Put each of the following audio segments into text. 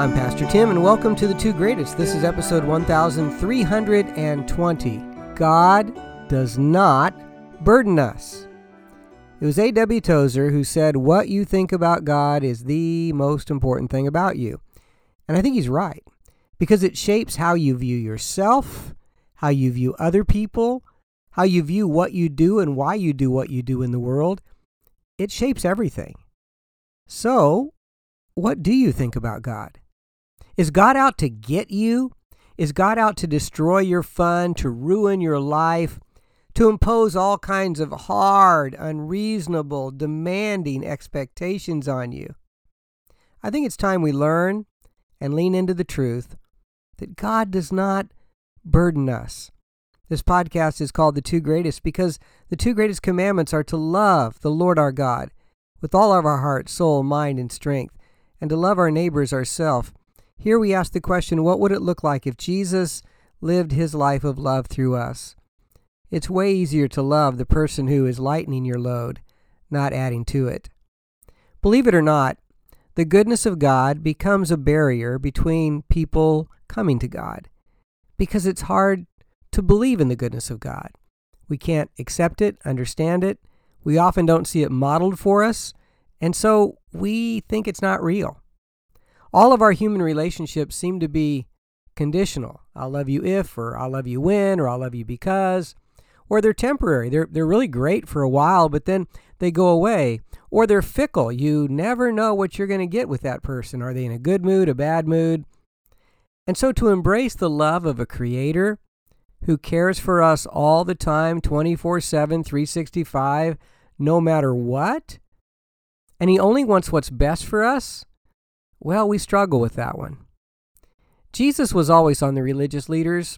I'm Pastor Tim, and welcome to The Two Greatest. This is episode 1320. God does not burden us. It was A.W. Tozer who said, "What you think about God is the most important thing about you." And I think he's right, because it shapes how you view yourself, how you view other people, how you view what you do and why you do what you do in the world. It shapes everything. So, what do you think about God? Is God out to get you? Is God out to destroy your fun, to ruin your life, to impose all kinds of hard, unreasonable, demanding expectations on you? I think it's time we learn and lean into the truth that God does not burden us. This podcast is called The Two Greatest because the two greatest commandments are to love the Lord our God with all of our heart, soul, mind, and strength, and to love our neighbors ourselves. Here we ask the question, what would it look like if Jesus lived his life of love through us? It's way easier to love the person who is lightening your load, not adding to it. Believe it or not, the goodness of God becomes a barrier between people coming to God because it's hard to believe in the goodness of God. We can't accept it, understand it. We often don't see it modeled for us, and so we think it's not real. All of our human relationships seem to be conditional. I'll love you if, or I'll love you when, or I'll love you because. Or they're temporary. They're really great for a while, but then they go away. Or they're fickle. You never know what you're going to get with that person. Are they in a good mood, a bad mood? And so to embrace the love of a creator who cares for us all the time, 24/7, 365, no matter what, and he only wants what's best for us, well, we struggle with that one. Jesus was always on the religious leaders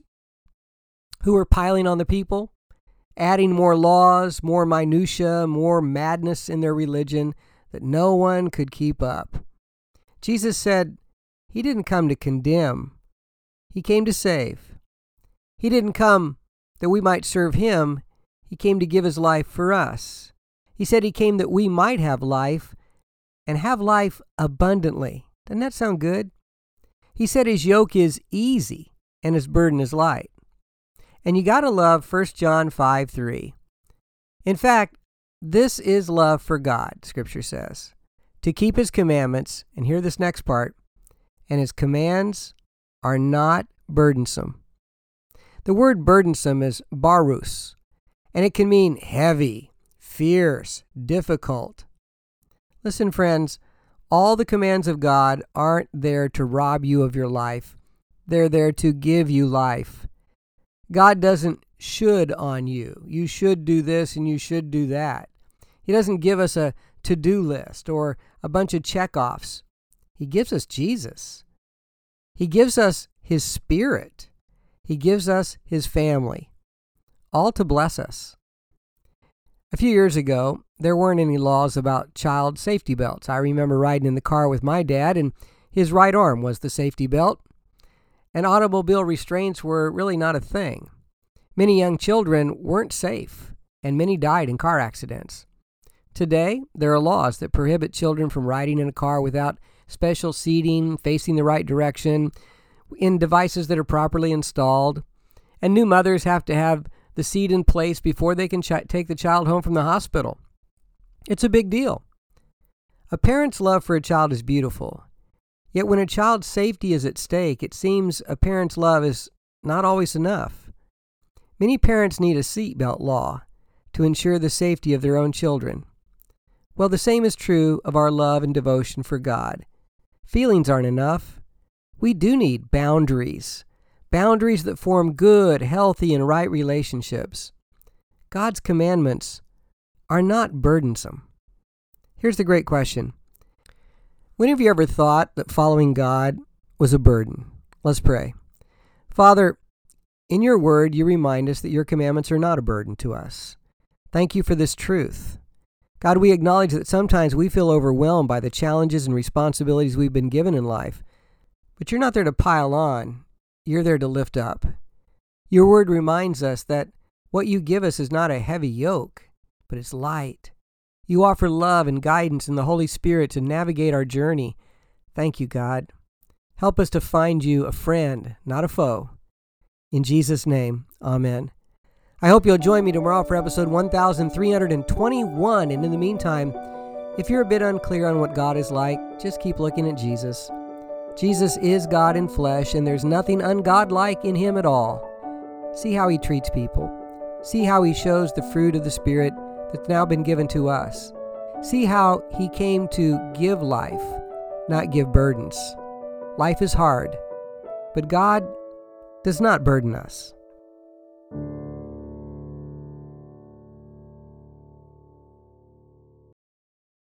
who were piling on the people, adding more laws, more minutia, more madness in their religion that no one could keep up. Jesus said he didn't come to condemn. He came to save. He didn't come that we might serve him. He came to give his life for us. He said he came that we might have life and have life abundantly. Doesn't that sound good? He said his yoke is easy and his burden is light. And you got to love 1 John 5:3. In fact, this is love for God, Scripture says, to keep his commandments, and hear this next part, and his commands are not burdensome. The word burdensome is barus, and it can mean heavy, fierce, difficult. Listen, friends, all the commands of God aren't there to rob you of your life. They're there to give you life. God doesn't should on you. You should do this and you should do that. He doesn't give us a to-do list or a bunch of check-offs. He gives us Jesus. He gives us his Spirit. He gives us his family, all to bless us. A few years ago, there weren't any laws about child safety belts. I remember riding in the car with my dad, and his right arm was the safety belt, and automobile restraints were really not a thing. Many young children weren't safe, and many died in car accidents. Today, there are laws that prohibit children from riding in a car without special seating, facing the right direction, in devices that are properly installed, and new mothers have to have the seat in place before they can take the child home from the hospital. It's a big deal. A parent's love for a child is beautiful. Yet when a child's safety is at stake, it seems a parent's love is not always enough. Many parents need a seatbelt law to ensure the safety of their own children. Well, the same is true of our love and devotion for God. Feelings aren't enough. We do need boundaries. Boundaries that form good, healthy, and right relationships. God's commandments are not burdensome. Here's the great question. When have you ever thought that following God was a burden? Let's pray. Father, in your word, you remind us that your commandments are not a burden to us. Thank you for this truth. God, we acknowledge that sometimes we feel overwhelmed by the challenges and responsibilities we've been given in life, but you're not there to pile on. You're there to lift up. Your word reminds us that what you give us is not a heavy yoke, but it's light. You offer love and guidance in the Holy Spirit to navigate our journey. Thank you, God. Help us to find you a friend, not a foe. In Jesus' name, amen. I hope you'll join me tomorrow for episode 1321. And in the meantime, if you're a bit unclear on what God is like, just keep looking at Jesus. Jesus is God in flesh, and there's nothing ungodlike in him at all. See how he treats people. See how he shows the fruit of the Spirit that's now been given to us. See how he came to give life, not give burdens. Life is hard, but God does not burden us.